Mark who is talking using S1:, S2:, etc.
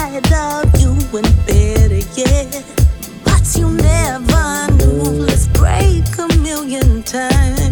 S1: inside of you and better yet, what you never knew. Let's break a million times.